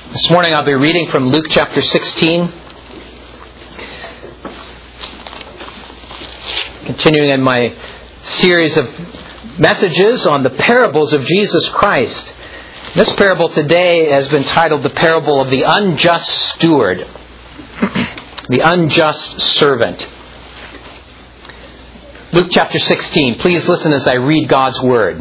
This morning I'll be reading from Luke chapter 16. Continuing in my series of messages on the parables of Jesus Christ. This parable today has been titled the parable of the unjust steward, the unjust servant. Luke chapter 16. Please listen as I read God's word.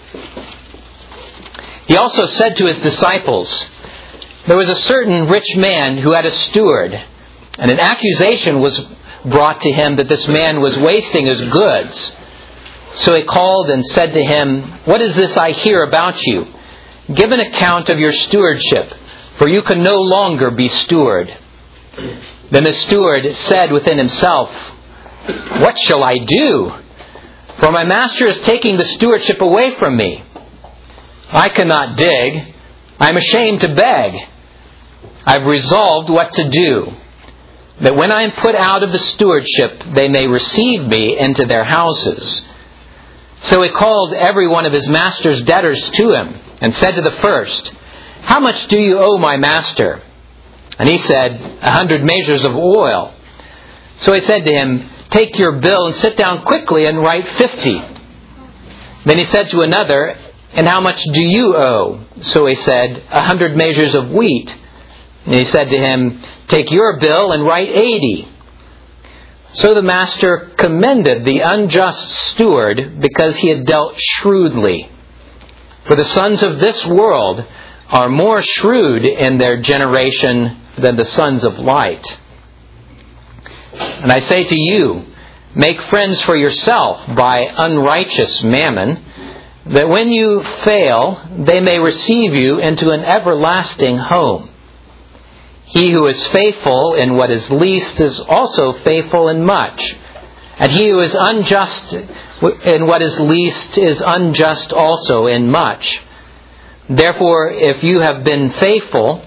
He also said to his disciples, "There was a certain rich man who had a steward, and an accusation was brought to him that this man was wasting his goods. So he called and said to him, 'What is this I hear about you? Give an account of your stewardship, for you can no longer be steward.' Then the steward said within himself, 'What shall I do? For my master is taking the stewardship away from me. I cannot dig. I am ashamed to beg. I've resolved what to do, that when I am put out of the stewardship, they may receive me into their houses.' So he called every one of his master's debtors to him, and said to the first, 'How much do you owe my master?' And he said, 100 measures of oil. So he said to him, 'Take your bill and sit down quickly and write 50. Then he said to another, 'And how much do you owe?' So he said, 100 measures of wheat. And he said to him, 'Take your bill and write 80. So the master commended the unjust steward because he had dealt shrewdly. For the sons of this world are more shrewd in their generation than the sons of light. And I say to you, make friends for yourself by unrighteous mammon, that when you fail, they may receive you into an everlasting home. He who is faithful in what is least is also faithful in much. And he who is unjust in what is least is unjust also in much. Therefore, if you have not been faithful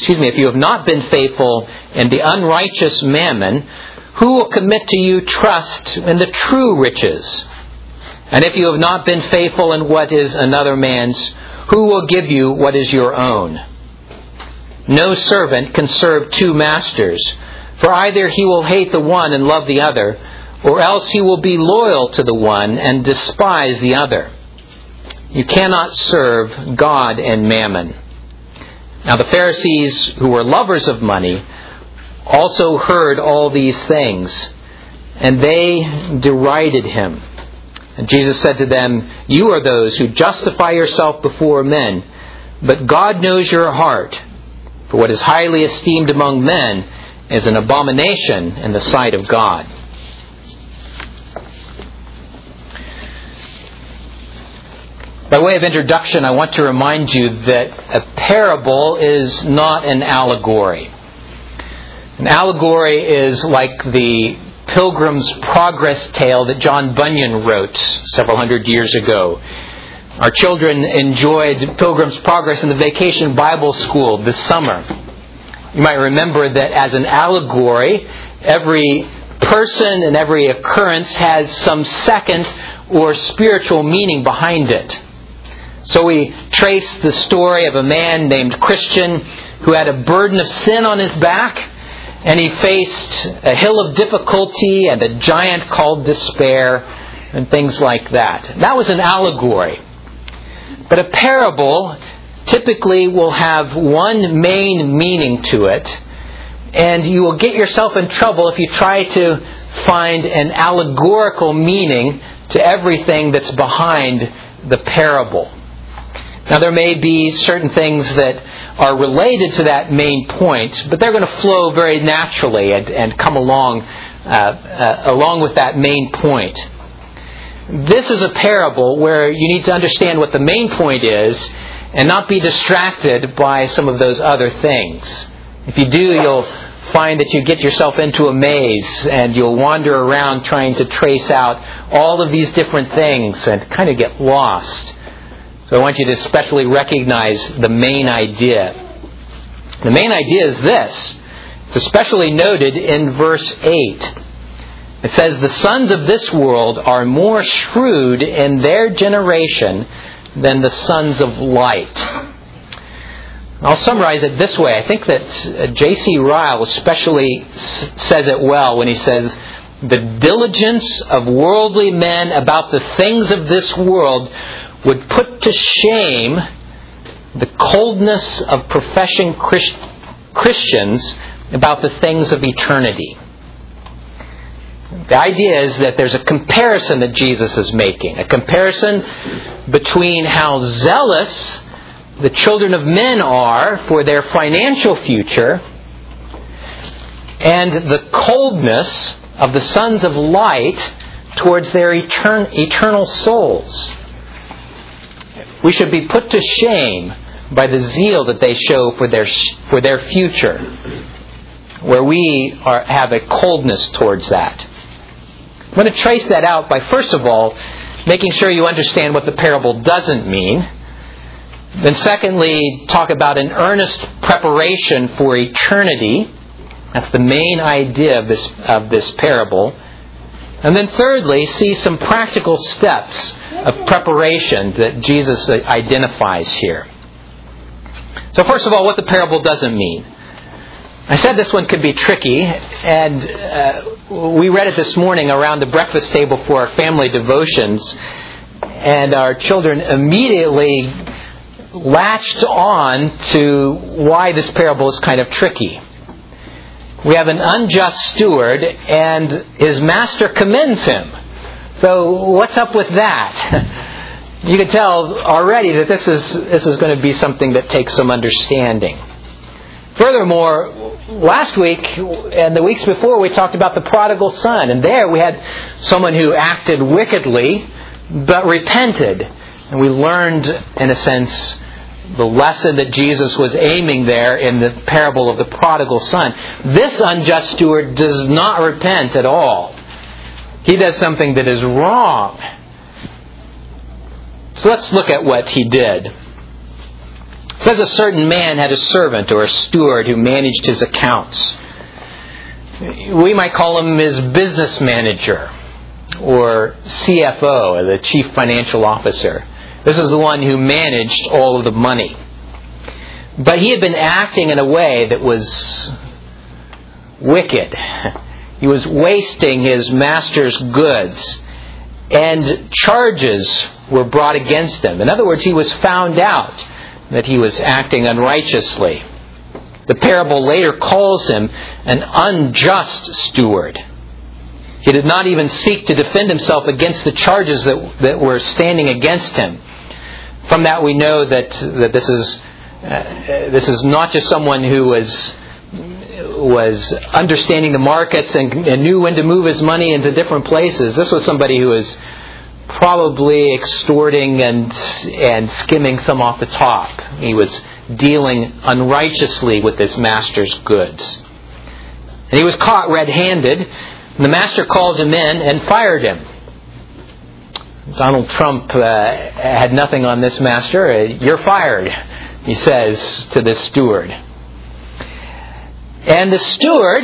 in the unrighteous mammon, who will commit to you trust in the true riches? And if you have not been faithful in what is another man's, who will give you what is your own? No servant can serve two masters, for either he will hate the one and love the other, or else he will be loyal to the one and despise the other. You cannot serve God and mammon." Now the Pharisees, who were lovers of money, also heard all these things, and they derided him. And Jesus said to them, "You are those who justify yourself before men, but God knows your heart. For what is highly esteemed among men is an abomination in the sight of God." By way of introduction, I want to remind you that a parable is not an allegory. An allegory is like the Pilgrim's Progress tale that John Bunyan wrote several hundred years ago. Our children enjoyed Pilgrim's Progress in the Vacation Bible School this summer. You might remember that as an allegory, every person and every occurrence has some second or spiritual meaning behind it. So we trace the story of a man named Christian who had a burden of sin on his back, and he faced a hill of difficulty and a giant called despair and things like that. That was an allegory. But a parable typically will have one main meaning to it, and you will get yourself in trouble if you try to find an allegorical meaning to everything that's behind the parable. Now there may be certain things that are related to that main point, but they're going to flow very naturally and come along with that main point. This is a parable where you need to understand what the main point is and not be distracted by some of those other things. If you do, you'll find that you get yourself into a maze and you'll wander around trying to trace out all of these different things and kind of get lost. So I want you to especially recognize the main idea. The main idea is this. It's especially noted in verse 8. It says, "The sons of this world are more shrewd in their generation than the sons of light." I'll summarize it this way. I think that J.C. Ryle especially says it well when he says, the diligence of worldly men about the things of this world would put to shame the coldness of professing Christians about the things of eternity. The idea is that there's a comparison that Jesus is making. A comparison between how zealous the children of men are for their financial future and the coldness of the sons of light towards their eternal souls. We should be put to shame by the zeal that they show for their future, where we have a coldness towards that. I'm going to trace that out by, first of all, making sure you understand what the parable doesn't mean. Then secondly, talk about an earnest preparation for eternity. That's the main idea of this parable. And then thirdly, see some practical steps of preparation that Jesus identifies here. So first of all, what the parable doesn't mean. I said this one could be tricky, and we read it this morning around the breakfast table for our family devotions, and our children immediately latched on to why this parable is kind of tricky. We have an unjust steward, and his master commends him. So what's up with that? You can tell already that this is going to be something that takes some understanding. Furthermore, last week and the weeks before we talked about the prodigal son, and there we had someone who acted wickedly but repented. And we learned, in a sense, the lesson that Jesus was aiming there in the parable of the prodigal son. This unjust steward does not repent at all. He does something that is wrong. So let's look at what he did. It says a certain man had a servant or a steward who managed his accounts. We might call him his business manager or CFO, the chief financial officer. This is the one who managed all of the money. But he had been acting in a way that was wicked. He was wasting his master's goods, and charges were brought against him. In other words, he was found out that he was acting unrighteously. The parable later calls him an unjust steward. He did not even seek to defend himself against the charges that were standing against him. From that we know that this is not just someone who was understanding the markets and knew when to move his money into different places. This was somebody who was probably extorting and skimming some off the top. He was dealing unrighteously with his master's goods. And he was caught red-handed. And the master calls him in and fired him. Donald Trump had nothing on this master. You're fired, he says to this steward. And the steward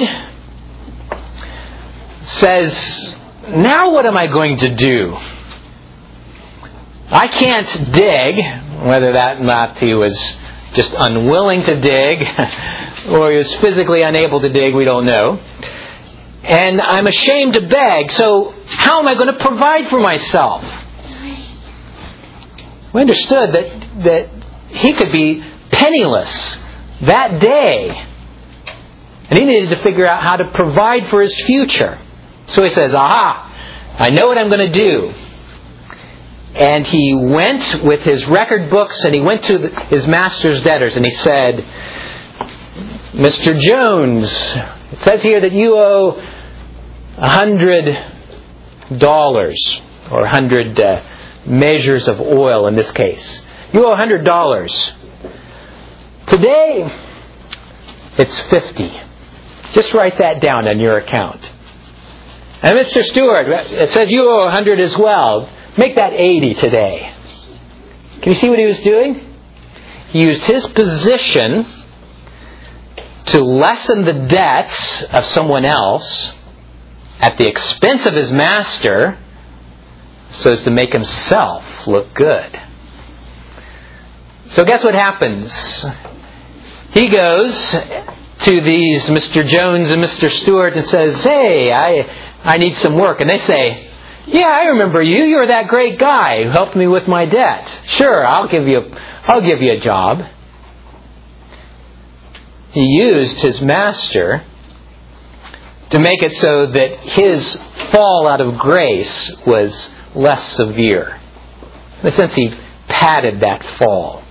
says, now what am I going to do? I can't dig, whether that or not he was just unwilling to dig or he was physically unable to dig, we don't know. And I'm ashamed to beg, so how am I going to provide for myself? We understood that he could be penniless that day. And he needed to figure out how to provide for his future. So he says, aha, I know what I'm going to do. And he went with his record books and he went to his master's debtors and he said, Mr. Jones, it says here that you owe $100 or 100 measures of oil in this case. You owe $100. Today, it's 50. Just write that down on your account. And Mr. Stewart, it says you owe 100 as well. Make that 80 today. Can you see what he was doing? He used his position to lessen the debts of someone else at the expense of his master so as to make himself look good. So guess what happens? He goes to these Mr. Jones and Mr. Stewart and says, "Hey, I need some work." And they say, "Yeah, I remember you. You were that great guy who helped me with my debt. Sure, I'll give you a job." He used his master to make it so that his fall out of grace was less severe. In a sense, he padded that fall.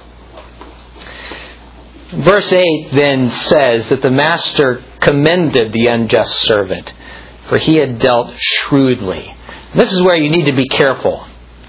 Verse 8 then says that the master commended the unjust servant, for he had dealt shrewdly. This is where you need to be careful.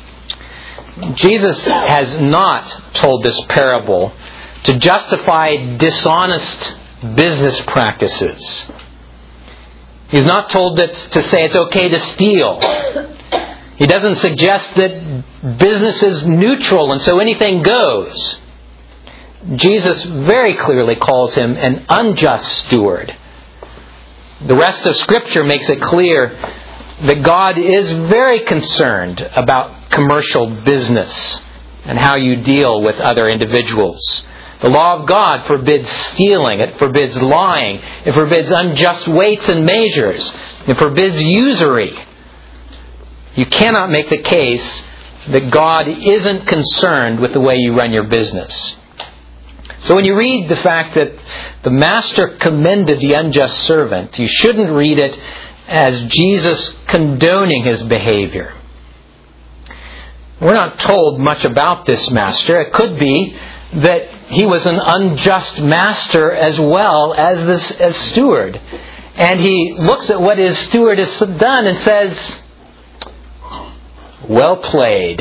Jesus has not told this parable to justify dishonest business practices. He's not told that to say it's okay to steal. He doesn't suggest that business is neutral and so anything goes. Jesus very clearly calls him an unjust steward. The rest of Scripture makes it clear that God is very concerned about commercial business and how you deal with other individuals. The law of God forbids stealing. It forbids lying. It forbids unjust weights and measures. It forbids usury. You cannot make the case that God isn't concerned with the way you run your business. So when you read the fact that the master commended the unjust servant, you shouldn't read it as Jesus condoning his behavior. We're not told much about this master. It could be that he was an unjust master as well as steward. And he looks at what his steward has done and says, "Well played.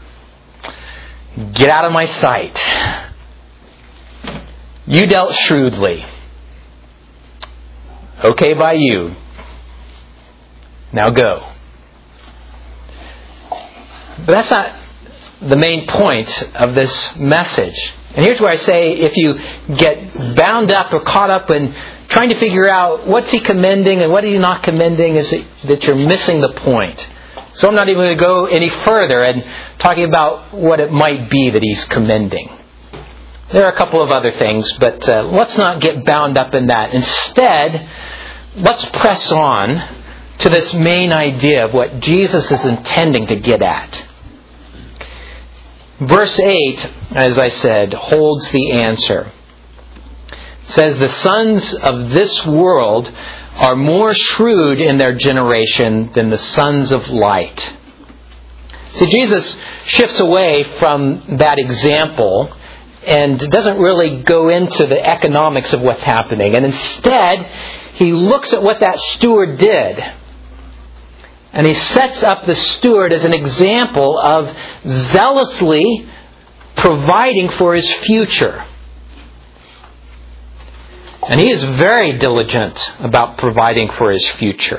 Get out of my sight. You dealt shrewdly. Okay by you. Now go." But that's not the main point of this message. And here's where I say, if you get bound up or caught up in trying to figure out what's he commending and what is he not commending, is that you're missing the point. So I'm not even going to go any further and talking about what it might be that he's commending. There are a couple of other things, but let's not get bound up in that. Instead, let's press on to this main idea of what Jesus is intending to get at. Verse 8, as I said, holds the answer. It says, "The sons of this world are more shrewd in their generation than the sons of light." See, Jesus shifts away from that example and doesn't really go into the economics of what's happening. And instead, he looks at what that steward did. And he sets up the steward as an example of zealously providing for his future. And he is very diligent about providing for his future.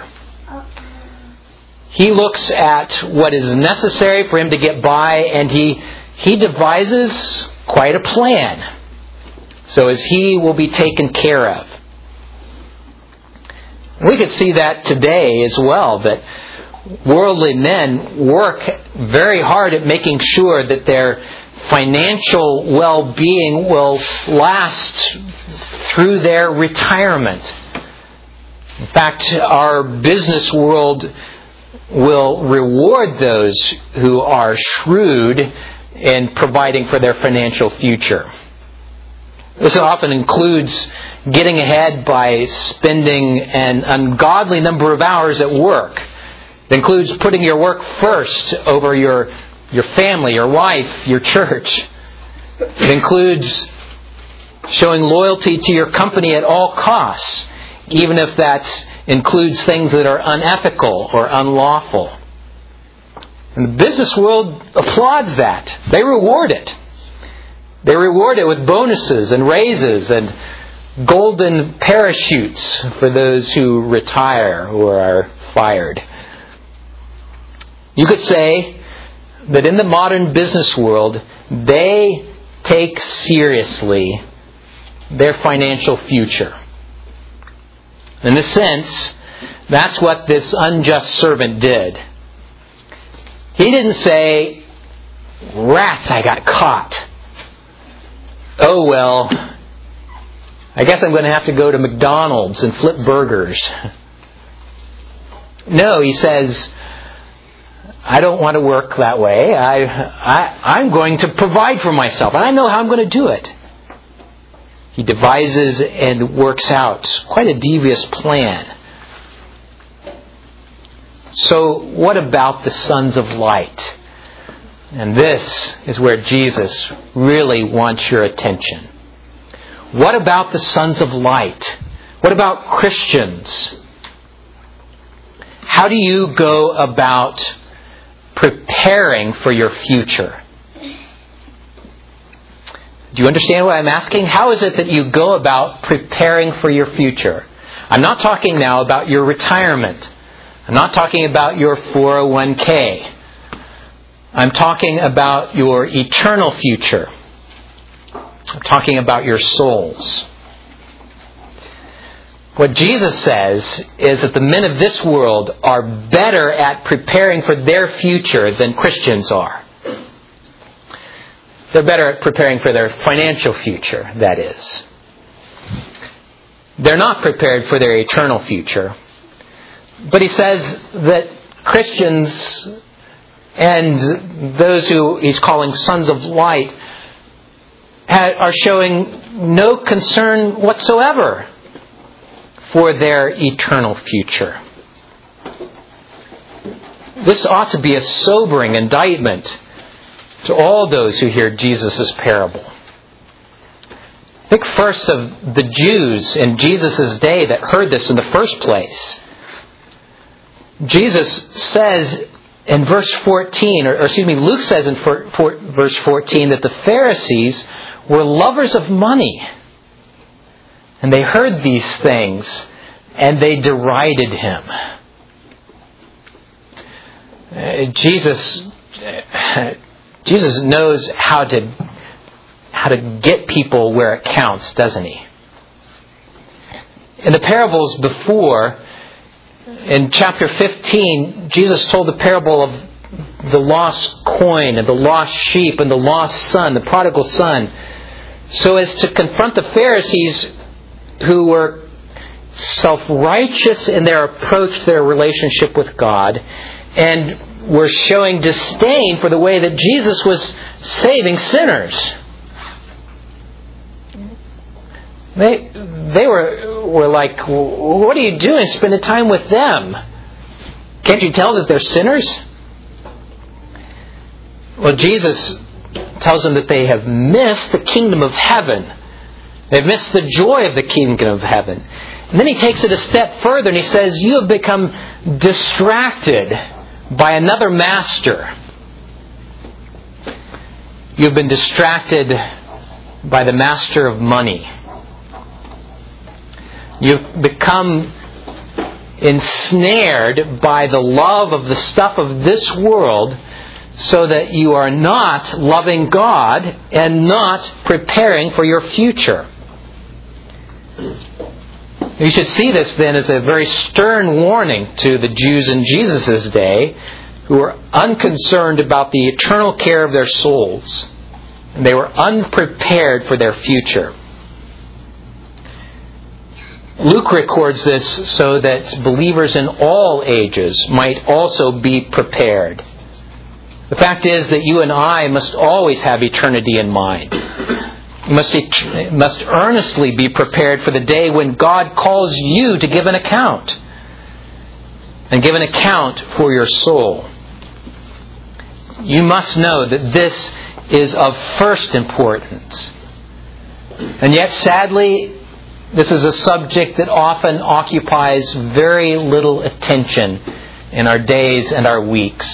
He looks at what is necessary for him to get by, and he devises quite a plan so as he will be taken care of. We could see that today as well, that worldly men work very hard at making sure that their financial well-being will last through their retirement. In fact, our business world will reward those who are shrewd in providing for their financial future. This often includes getting ahead by spending an ungodly number of hours at work. It includes putting your work first over your family, your wife, your church. It includes showing loyalty to your company at all costs, even if that includes things that are unethical or unlawful. And the business world applauds that. They reward it. They reward it with bonuses and raises and golden parachutes for those who retire or are fired. You could say that in the modern business world, they take seriously their financial future. In a sense, that's what this unjust servant did. He didn't say, "Rats, I got caught. Oh well, I guess I'm going to have to go to McDonald's and flip burgers. No, he says, I don't want to work that way. I'm going to provide for myself, and I know how I'm going to do it. He devises and works out quite a devious plan. So what about the sons of light? And this is where Jesus really wants your attention. What about the sons of light? What about Christians? How do you go about preparing for your future? Do you understand what I'm asking? How is it that you go about preparing for your future? I'm not talking now about your retirement. I'm not talking about your 401k. I'm talking about your eternal future. I'm talking about your souls. What Jesus says is that the men of this world are better at preparing for their future than Christians are. They're better at preparing for their financial future, that is. They're not prepared for their eternal future. But he says that Christians and those who he's calling sons of light are showing no concern whatsoever for their eternal future. This ought to be a sobering indictment to all those who hear Jesus' parable. Think first of the Jews in Jesus' day that heard this in the first place. Jesus says in verse 14, Luke says in verse 14 that the Pharisees were lovers of money. And they heard these things and they derided him. Jesus knows how to get people where it counts, doesn't he? In the parables before, in chapter 15, Jesus told the parable of the lost coin and the lost sheep and the lost son, the prodigal son, so as to confront the Pharisees who were self-righteous in their approach to their relationship with God and were showing disdain for the way that Jesus was saving sinners. They were like, what are you doing spending time with them? Can't you tell that they're sinners? Well, Jesus tells them that they have missed the kingdom of heaven. They've missed the joy of the kingdom of heaven. And then he takes it a step further and he says, you have become distracted by another master. You've been distracted by the master of money. You've become ensnared by the love of the stuff of this world so that you are not loving God and not preparing for your future. You should see this then as a very stern warning to the Jews in Jesus' day who were unconcerned about the eternal care of their souls. And they were unprepared for their future. Luke records this so that believers in all ages might also be prepared. The fact is that you and I must always have eternity in mind. You must earnestly be prepared for the day when God calls you to give an account. And give an account for your soul. You must know that this is of first importance. And yet, sadly, this is a subject that often occupies very little attention in our days and our weeks.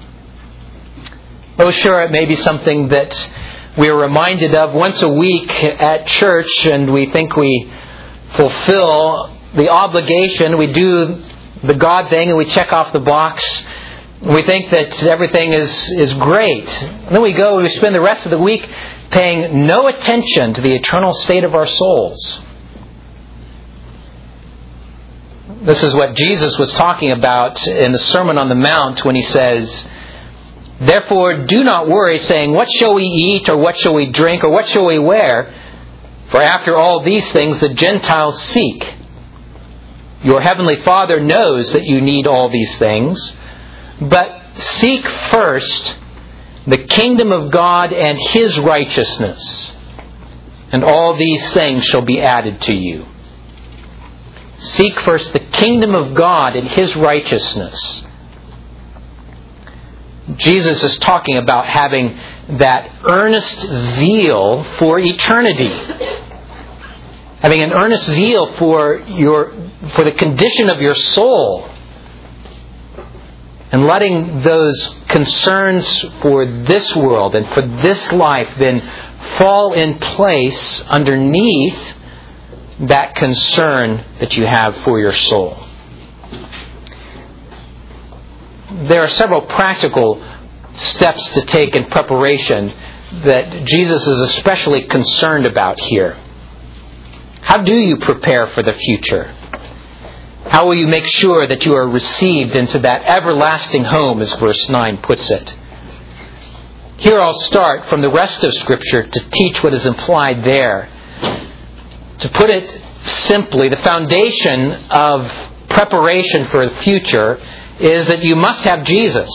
Oh, sure, it may be something that we are reminded of once a week at church, and we think we fulfill the obligation. We do the God thing and we check off the box. We think that everything is great. And then we go and we spend the rest of the week paying no attention to the eternal state of our souls. This is what Jesus was talking about in the Sermon on the Mount when he says, "Therefore do not worry, saying, what shall we eat, or what shall we drink, or what shall we wear? For after all these things the Gentiles seek. Your heavenly Father knows that you need all these things. But seek first the kingdom of God and His righteousness, and all these things shall be added to you. Seek first the kingdom of God and His righteousness. Jesus is talking about having that earnest zeal for eternity. Having an earnest zeal for the condition of your soul. And letting those concerns for this world and for this life then fall in place underneath that concern that you have for your soul. There are several practical steps to take in preparation that Jesus is especially concerned about here. How do you prepare for the future? How will you make sure that you are received into that everlasting home, as verse 9 puts it? Here I'll start from the rest of Scripture to teach what is implied there. To put it simply, the foundation of preparation for the future is that you must have Jesus.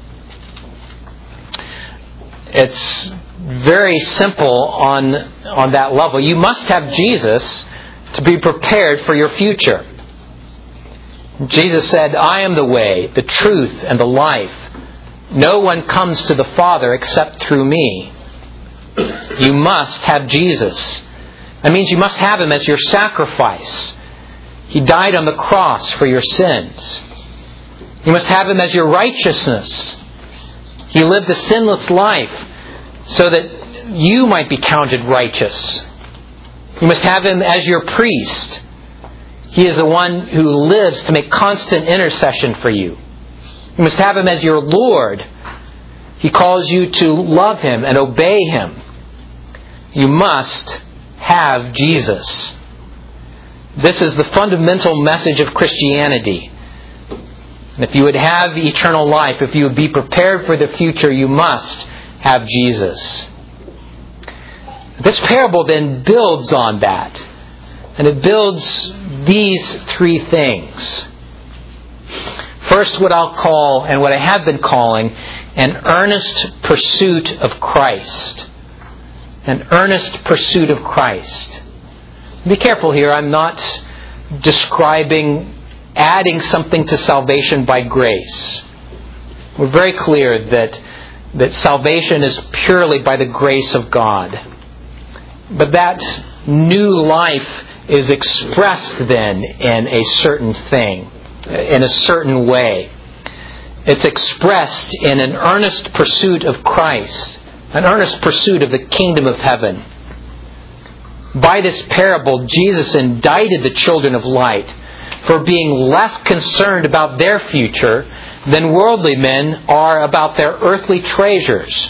It's very simple on that level. You must have Jesus to be prepared for your future. Jesus said, I am the way, the truth, and the life. No one comes to the Father except through me. You must have Jesus. That means you must have Him as your sacrifice. He died on the cross for your sins. You must have Him as your righteousness. He lived a sinless life so that you might be counted righteous. You must have Him as your priest. He is the one who lives to make constant intercession for you. You must have Him as your Lord. He calls you to love Him and obey Him. You must have Jesus. This is the fundamental message of Christianity. And if you would have eternal life, if you would be prepared for the future, you must have Jesus. This parable then builds on that. And it builds these three things. First, what I'll call, and what I have been calling, an earnest pursuit of Christ. An earnest pursuit of Christ. Be careful here, I'm not adding something to salvation by grace. We're very clear that salvation is purely by the grace of God. But that new life is expressed then in a certain thing, in a certain way. It's expressed in an earnest pursuit of Christ, an earnest pursuit of the kingdom of heaven. By this parable, Jesus indicted the children of light for being less concerned about their future than worldly men are about their earthly treasures.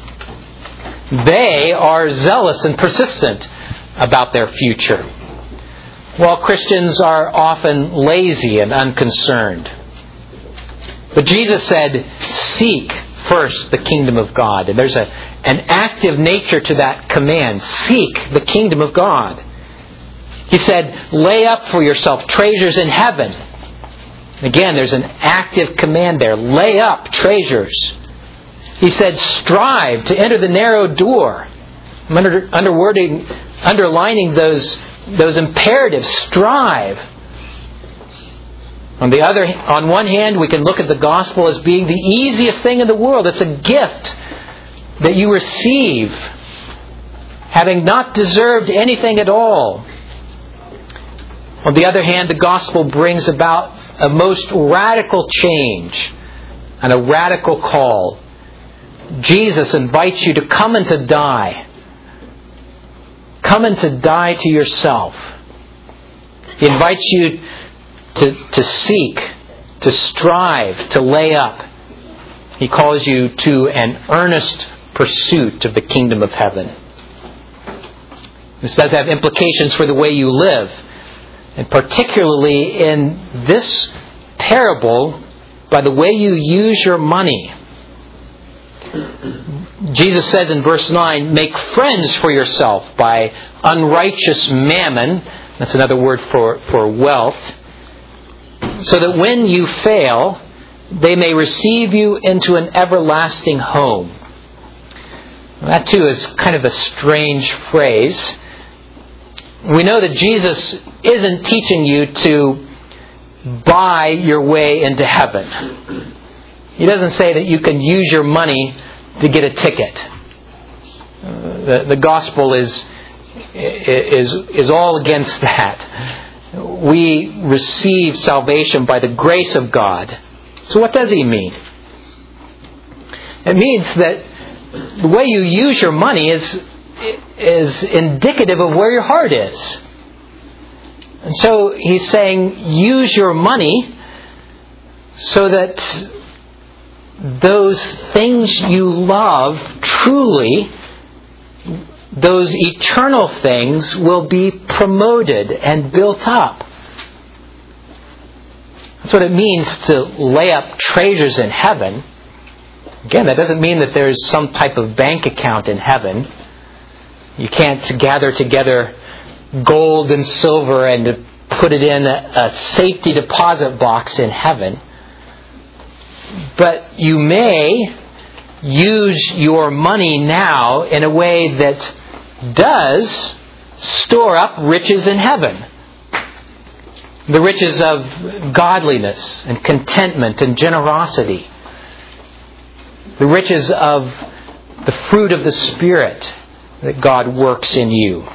They are zealous and persistent about their future, while Christians are often lazy and unconcerned. But Jesus said, seek first the kingdom of God. And there's an active nature to that command. Seek the kingdom of God. He said, lay up for yourself treasures in heaven. Again, there's an active command there. Lay up treasures. He said, strive to enter the narrow door. I'm underlining those imperatives. Strive. On one hand, we can look at the gospel as being the easiest thing in the world. It's a gift that you receive, having not deserved anything at all. On the other hand, the gospel brings about a most radical change and a radical call. Jesus invites you to come and to die. Come and to die to yourself. He invites you to seek, to strive, to lay up. He calls you to an earnest pursuit of the kingdom of heaven. This does have implications for the way you live. And particularly in this parable, by the way you use your money. Jesus says in verse 9, make friends for yourself by unrighteous mammon. That's another word for wealth. So that when you fail, they may receive you into an everlasting home. That too is kind of a strange phrase. We know that Jesus isn't teaching you to buy your way into heaven. He doesn't say that you can use your money to get a ticket. The gospel is all against that. We receive salvation by the grace of God. So what does he mean? It means that the way you use your money is indicative of where your heart is. And so he's saying, use your money so that those things you love truly, those eternal things, will be promoted and built up. That's what it means to lay up treasures in heaven. Again, that doesn't mean that there's some type of bank account in heaven. You can't gather together gold and silver and put it in a safety deposit box in heaven. But you may use your money now in a way that does store up riches in heaven. The riches of godliness and contentment and generosity. The riches of the fruit of the Spirit that God works in you.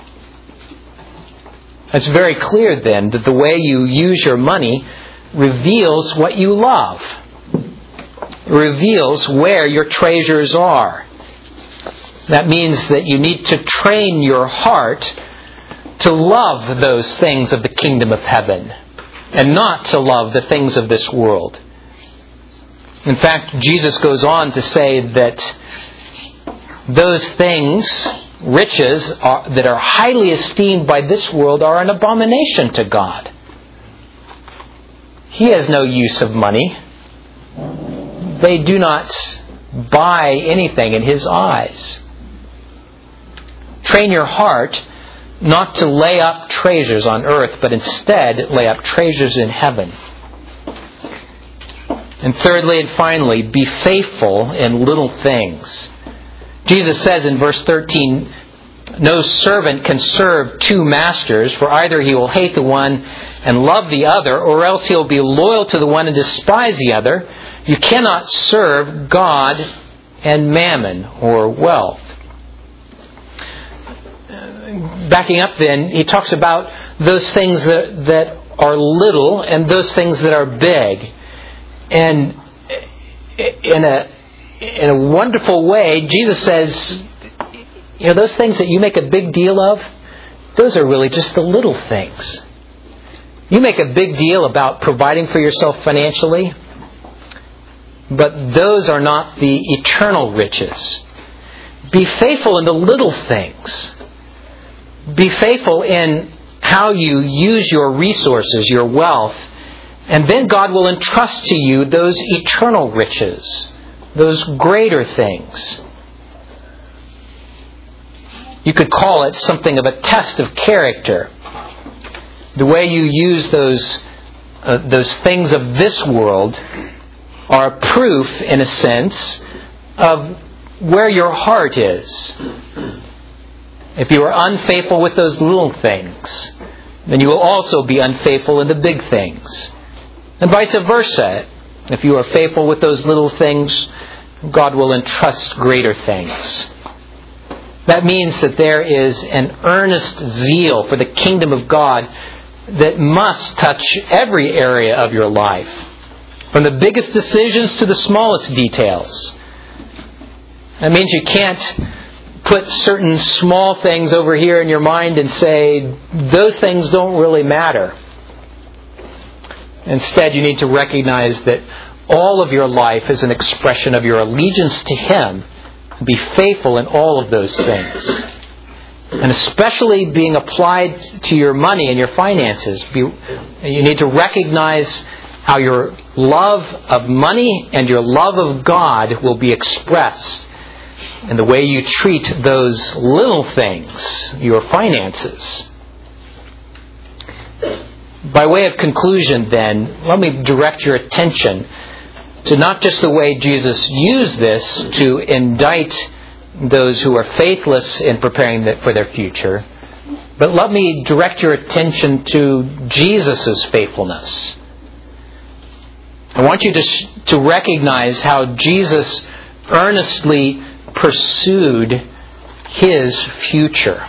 It's very clear then that the way you use your money reveals what you love. It reveals where your treasures are. That means that you need to train your heart to love those things of the kingdom of heaven and not to love the things of this world. In fact, Jesus goes on to say that those things, riches, that are highly esteemed by this world are an abomination to God. He has no use of money. They do not buy anything in His eyes. Train your heart not to lay up treasures on earth, but instead lay up treasures in heaven. And thirdly and finally, be faithful in little things. Jesus says in verse 13, no servant can serve two masters, for either he will hate the one and love the other, or else he will be loyal to the one and despise the other. You cannot serve God and mammon, or wealth. Backing up then, he talks about those things that are little and those things that are big. And in a wonderful way, Jesus says, those things that you make a big deal of, those are really just the little things. You make a big deal about providing for yourself financially, but those are not the eternal riches. Be faithful in the little things. Be faithful in how you use your resources, your wealth, and then God will entrust to you those eternal riches, those greater things. You could call it something of a test of character. The way you use those things of this world are a proof, in a sense, of where your heart is. If you are unfaithful with those little things, then you will also be unfaithful in the big things. And vice versa. If you are faithful with those little things, God will entrust greater things. That means that there is an earnest zeal for the kingdom of God that must touch every area of your life, from the biggest decisions to the smallest details. That means you can't put certain small things over here in your mind and say, those things don't really matter. Instead, you need to recognize that all of your life is an expression of your allegiance to Him. Be faithful in all of those things. And especially being applied to your money and your finances. You need to recognize how your love of money and your love of God will be expressed in the way you treat those little things, your finances. By way of conclusion, then, let me direct your attention to not just the way Jesus used this to indict those who are faithless in preparing for their future, but let me direct your attention to Jesus' faithfulness. I want you to recognize how Jesus earnestly pursued His future.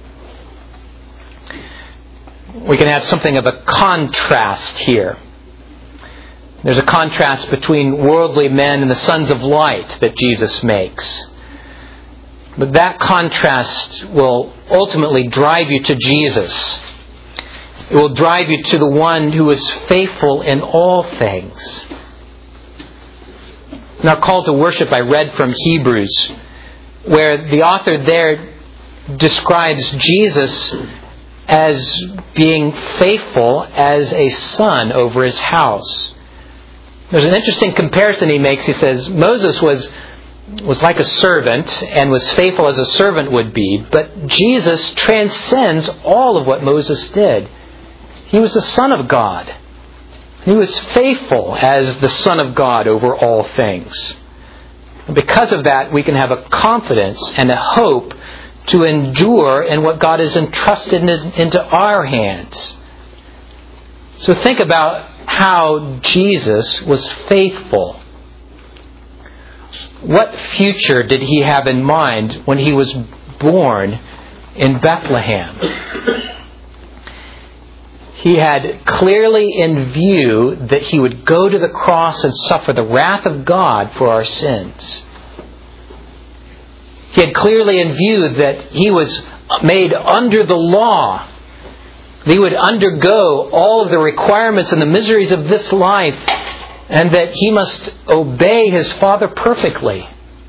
We can have something of a contrast here. There's a contrast between worldly men and the sons of light that Jesus makes. But that contrast will ultimately drive you to Jesus. It will drive you to the one who is faithful in all things. In our call to worship, I read from Hebrews, where the author there describes Jesus as being faithful as a son over his house. There's an interesting comparison he makes. He says Moses was like a servant and was faithful as a servant would be, but Jesus transcends all of what Moses did. He was the Son of God. He was faithful as the Son of God over all things. And because of that, we can have a confidence and a hope to endure in what God has entrusted into our hands. So think about how Jesus was faithful. What future did He have in mind when He was born in Bethlehem? He had clearly in view that He would go to the cross and suffer the wrath of God for our sins. He had clearly in view that He was made under the law. He would undergo all of the requirements and the miseries of this life, and that He must obey His Father perfectly.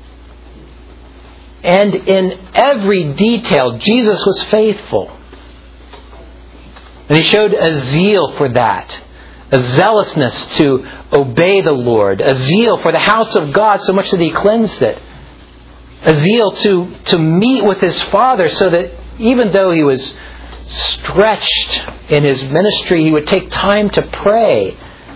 And in every detail, Jesus was faithful. And He showed a zeal for that, a zealousness to obey the Lord, a zeal for the house of God so much that He cleansed it, a zeal to meet with His Father so that even though He was stretched in His ministry, He would take time to pray.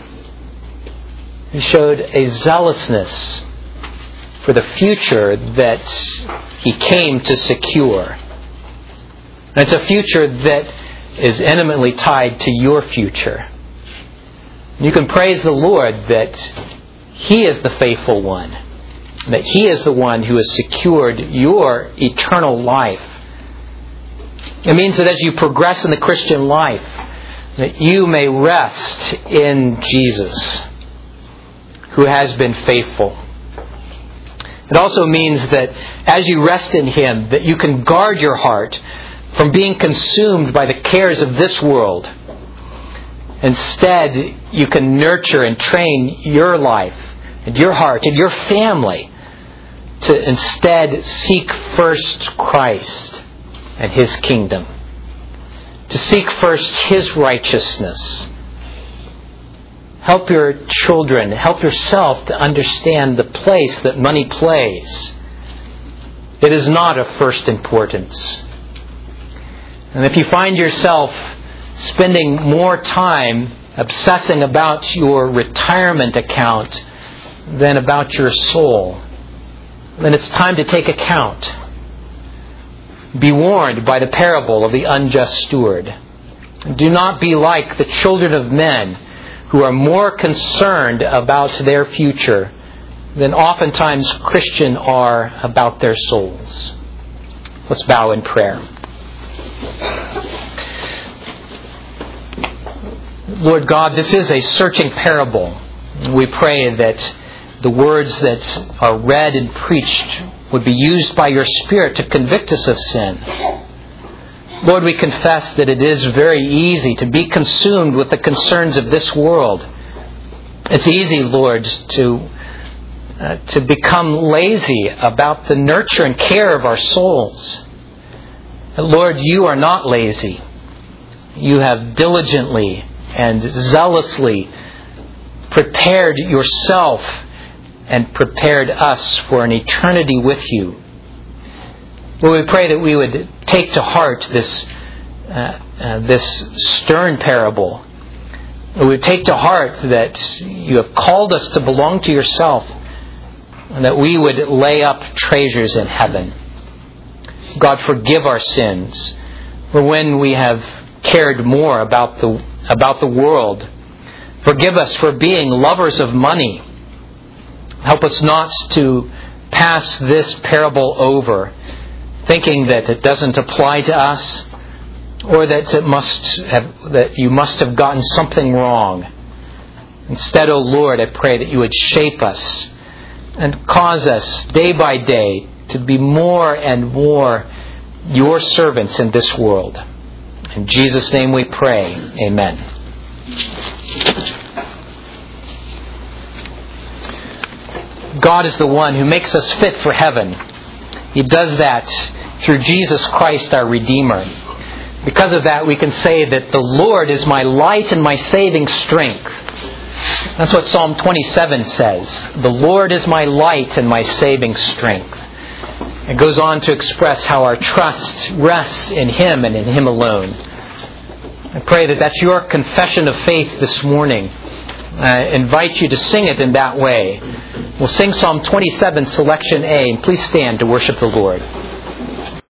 He showed a zealousness for the future that He came to secure. And it's a future that is intimately tied to your future. You can praise the Lord that He is the faithful one, that He is the one who has secured your eternal life. It means that as you progress in the Christian life, that you may rest in Jesus, who has been faithful. It also means that as you rest in Him, that you can guard your heart from being consumed by the cares of this world. Instead, you can nurture and train your life and your heart and your family to instead seek first Christ and His kingdom. To seek first His righteousness. Help your children, help yourself to understand the place that money plays. It is not of first importance. And if you find yourself spending more time obsessing about your retirement account than about your soul, then it's time to take account. Be warned by the parable of the unjust steward. Do not be like the children of men who are more concerned about their future than oftentimes Christians are about their souls. Let's bow in prayer. Lord God, this is a searching parable. We pray that the words that are read and preached would be used by Your Spirit to convict us of sin. Lord, we confess that it is very easy to be consumed with the concerns of this world. It's easy, Lord, to become lazy about the nurture and care of our souls. Lord, You are not lazy. You have diligently and zealously prepared Yourself and prepared us for an eternity with You Lord, we pray that we would take to heart this stern parable. We would take to heart that you have called us to belong to yourself, and that we would lay up treasures in heaven. God, forgive our sins for when we have cared more about the world. Forgive us for being lovers of money. Help us not to pass this parable over, thinking that it doesn't apply to us, or that you must have gotten something wrong. Instead, O Lord, I pray that you would shape us and cause us day by day to be more and more your servants in this world. In Jesus' name we pray. Amen. God is the one who makes us fit for heaven. He does that through Jesus Christ, our Redeemer. Because of that, we can say that the Lord is my light and my saving strength. That's what Psalm 27 says. The Lord is my light and my saving strength. It goes on to express how our trust rests in Him and in Him alone. I pray that that's your confession of faith this morning. I invite you to sing it in that way. We'll sing Psalm 27, Selection A, and please stand to worship the Lord.